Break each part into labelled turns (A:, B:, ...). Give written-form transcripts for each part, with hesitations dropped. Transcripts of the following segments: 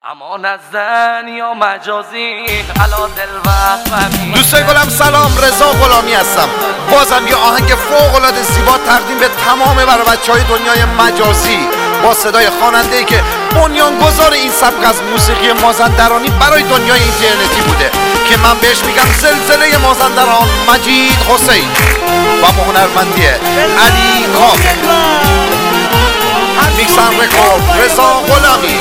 A: اما نزن یا مجازی علا دل و
B: دوستای گلم سلام، رضا غلامی هستم. بازم یه آهنگ فوق‌العاده زیبا تقدیم به تمام برای بچهای دنیای مجازی با صدای خواننده‌ای که بنیانگذار این سبک از موسیقی مازندرانی برای دنیای اینترنتی بوده که من بهش میگم زلزله مازندران، مجید حسین و هنرمندی علی کام. میکسن رکورد رضا غلامی.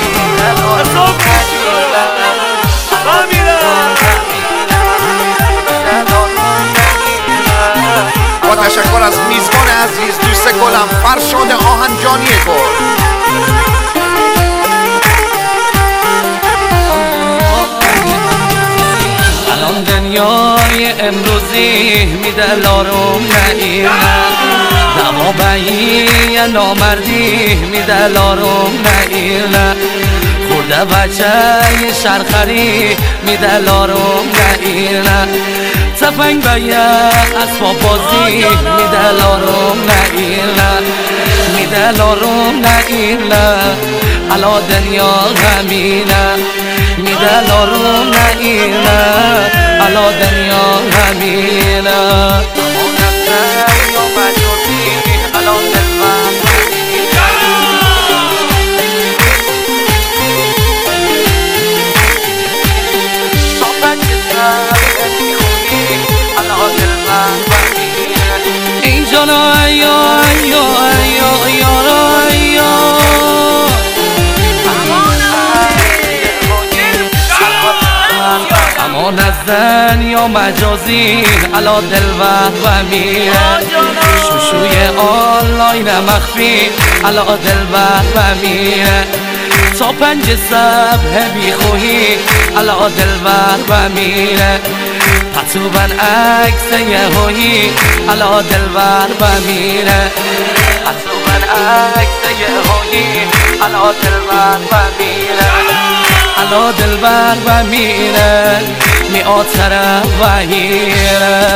B: با تشکر از میزبان عزیز دوست گلم فرشاد آهنجانی گل.
A: الان دنیای امروزی میده لارم نگیرن، دوابعی نامردی میده لارم نگیرن، خورده بچه شرخری میده لارم نگیرن، تفنگ به یه اسباب بازی میده لارم نگیرن، میده لارم نگیرن، علا دنیا همینه میده لارم نگیرن، علا دنیا همینه. این جانا ایا ایا ایا یارا ایا اما نزن یا مجازی علا دل و میره، شوشوی آنلاین مخفی علا دل و میره، تا 5 صبح بیخویی علا دل و میره، پتوبن عکس یهویی علا دل و میره، پتوبن عکس یهویی علا دل و میره، علا دل و میره، میاد طرف و هیره.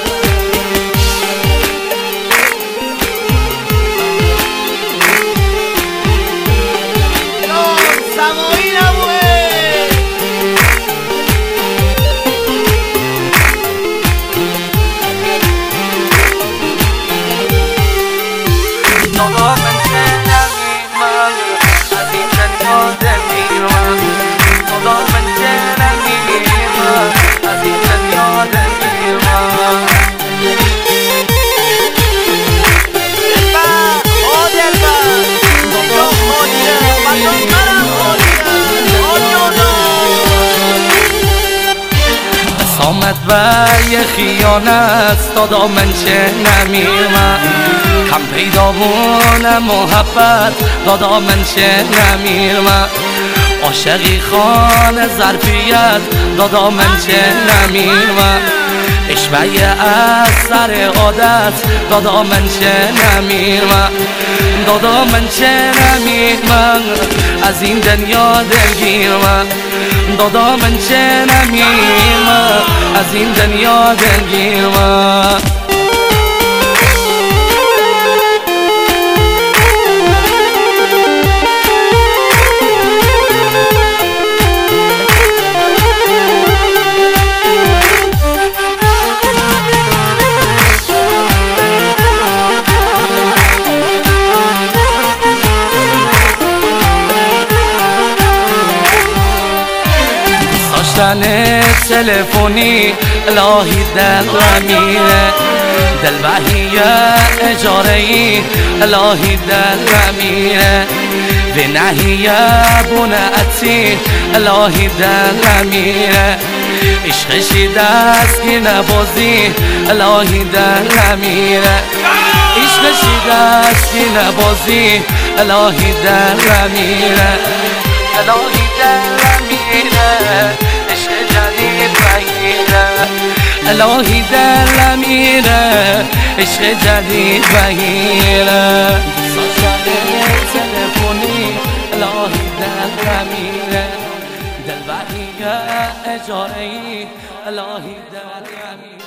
A: آمد و یه خیانت دادا من چه نمیرم، کم پیدا بونه محبت دادا من چه نمیرم، عاشقی خانه ظرفیت دادا من چه نمیرم، اشبه از سر عادت دادا من چه نمیرم، دادا من چه نمیرم، از این دنیا دلگیرم، دادا من چه نمیرم، از این دنیا دلگیرم. تلفنی الهی دل و میره، دل وحیه اجارهی الهی دل و میره، و نهیه بونعتی الهی دل و میره، عشقشی دستی نبازی الهی دل و میره، عشقشی دستی نبازی الهی دل و میره، الهی دل و میره، الهی دل میره، عشق جدید بگیره، تلفنی الهی دل میره، دل وحیه اجارهی الهی دل میره.